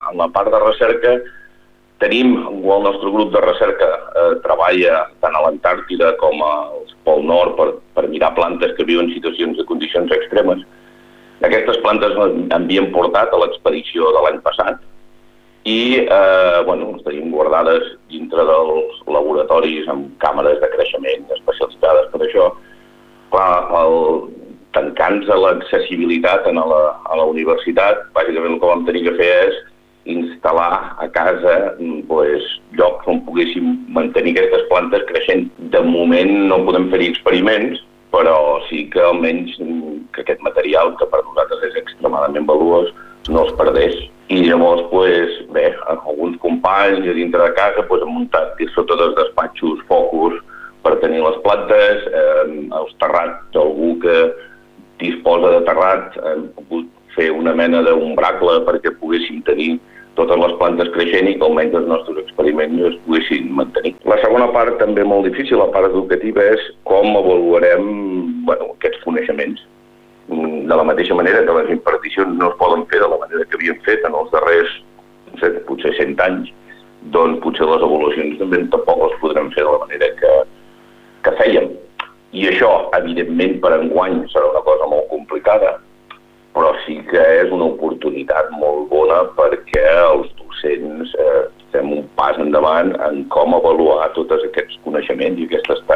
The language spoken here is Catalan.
En la part de recerca tenim, el nostre grup de recerca treballa tant a l'Antàrtida com al Pol Nord per mirar plantes que viuen en situacions de condicions extremes. Aquestes plantes les havien portat a l'expedició de l'any passat i les tenim guardades dintre dels laboratoris amb càmeres de creixement especialitzades per això. Tancant-se l'accessibilitat a la universitat, bàsicament el que vam tenir que fer és instal·lar a casa llocs on poguéssim mantenir aquestes plantes creixent. De moment no podem fer-hi experiments, però sí que almenys que aquest material, que per nosaltres és extremadament valuós, no es perdés. I llavors, alguns companys a dintre de casa han muntat sota dels despatxos focus per tenir les plantes, els terrats, algú que disposa de terrat, hem pogut fer una mena d'ombracle perquè poguéssim tenir totes les plantes creixent i que almenys els nostres experiments es poguessin mantenir. La segona part, també molt difícil, la part educativa, és com avaluarem aquests coneixements. De la mateixa manera que les imparticions no es poden fer de la manera que havíem fet en els darrers, potser 100 anys, doncs potser les avaluacions també tampoc les podrem fer de la manera que fèiem. I això, evidentment, per enguany serà una cosa molt complicada, però sí que és una oportunitat molt bona perquè els docents fem un pas endavant en com avaluar tots aquests coneixements i aquestes